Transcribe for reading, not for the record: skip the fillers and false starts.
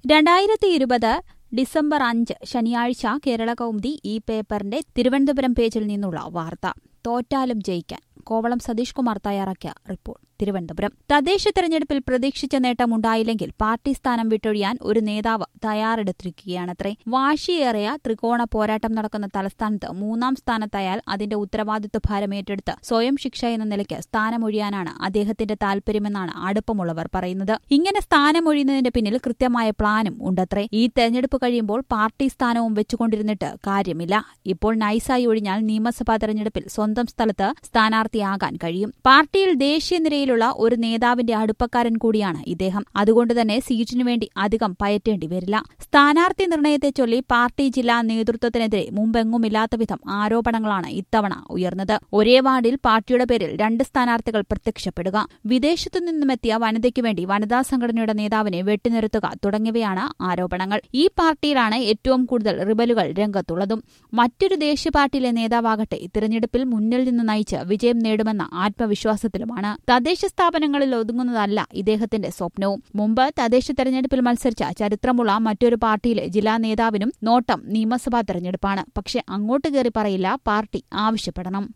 2020 December 5 ശനിയാഴ്ച കേരളകൗമുദി ഈ പേപ്പറിന്റെ തിരുവനന്തപുരം പേജിൽ നിന്നുള്ള വാർത്ത. തോറ്റാലും ജയിക്കാൻ കോവളം സതീഷ് കുമാർ തയ്യാറാക്കിയ റിപ്പോർട്ട്. തിരുവനന്തപുരം തദ്ദേശ തെരഞ്ഞെടുപ്പിൽ പ്രതീക്ഷിച്ച നേട്ടമുണ്ടായില്ലെങ്കിൽ പാർട്ടി സ്ഥാനം വിട്ടൊഴിയാൻ ഒരു നേതാവ് തയ്യാറെടുത്തിരിക്കുകയാണത്രേ. വാശിയേറിയ ത്രികോണ പോരാട്ടം നടക്കുന്ന തലസ്ഥാനത്ത് മൂന്നാം സ്ഥാനത്തായാൽ അതിന്റെ ഉത്തരവാദിത്വഭാരം ഏറ്റെടുത്ത് സ്വയം ശിക്ഷ എന്ന നിലയ്ക്ക് സ്ഥാനമൊഴിയാനാണ് അദ്ദേഹത്തിന്റെ താൽപര്യമെന്നാണ് അടുപ്പമുള്ളവർ പറയുന്നത്. ഇങ്ങനെ സ്ഥാനമൊഴിയുന്നതിന്റെ പിന്നിൽ കൃത്യമായ പ്ലാനും ഉണ്ടത്രേ. ഈ തെരഞ്ഞെടുപ്പ് കഴിയുമ്പോൾ പാർട്ടി സ്ഥാനവും വെച്ചുകൊണ്ടിരുന്നിട്ട് കാര്യമില്ല. ഇപ്പോൾ നൈസായി ഒഴിഞ്ഞാൽ നിയമസഭാ തെരഞ്ഞെടുപ്പിൽ സ്വന്തം സ്ഥലത്ത് സ്ഥാനാർത്ഥിയാകാൻ കഴിയും. പാർട്ടിയിൽ ദേശീയ നിരയിലുള്ള ഒരു നേതാവിന്റെ അടുപ്പക്കാരൻ കൂടിയാണ് ഇദ്ദേഹം. അതുകൊണ്ടുതന്നെ സീറ്റിനു വേണ്ടി അധികം പയറ്റേണ്ടി വരില്ല. സ്ഥാനാർത്ഥി നിർണയത്തെ ചൊല്ലി പാർട്ടി ജില്ലാ നേതൃത്വത്തിനെതിരെ മുമ്പെങ്ങുമില്ലാത്ത വിധം ആരോപണങ്ങളാണ് ഇത്തവണ ഉയർന്നത്. ഒരേ വാർഡിൽ പാർട്ടിയുടെ പേരിൽ 2 സ്ഥാനാർത്ഥികൾ പ്രത്യക്ഷപ്പെടുക, വിദേശത്തു നിന്നുമെത്തിയ വനിതയ്ക്ക് വേണ്ടി വനിതാ സംഘടനയുടെ നേതാവിനെ വെട്ടിനിർത്തുക തുടങ്ങിയവയാണ് ആരോപണങ്ങൾ. ഈ പാർട്ടിയിലാണ് ഏറ്റവും കൂടുതൽ റിബലുകൾ രംഗത്തുള്ളതും. മറ്റൊരു ദേശീയ പാർട്ടിയിലെ നേതാവാകട്ടെ തിരഞ്ഞെടുപ്പിൽ മുന്നിൽ നിന്ന് നയിച്ച് വിജയം നേടുമെന്ന ആത്മവിശ്വാസത്തിലുമാണ്. തദ്ദേശ സ്ഥാപനങ്ങളിൽ ഒതുങ്ങുന്നതല്ല ഇദ്ദേഹത്തിന്റെ സ്വപ്നവും. മുമ്പ് തദ്ദേശ തെരഞ്ഞെടുപ്പിൽ മത്സരിച്ച ചരിത്രമുള്ള മറ്റൊരു പാർട്ടിയിലെ ജില്ലാ നേതാവിനും നോട്ടം നിയമസഭാ തെരഞ്ഞെടുപ്പാണ്. പക്ഷെ അങ്ങോട്ട് കയറി പറയില്ല, പാർട്ടി ആവശ്യപ്പെടണം.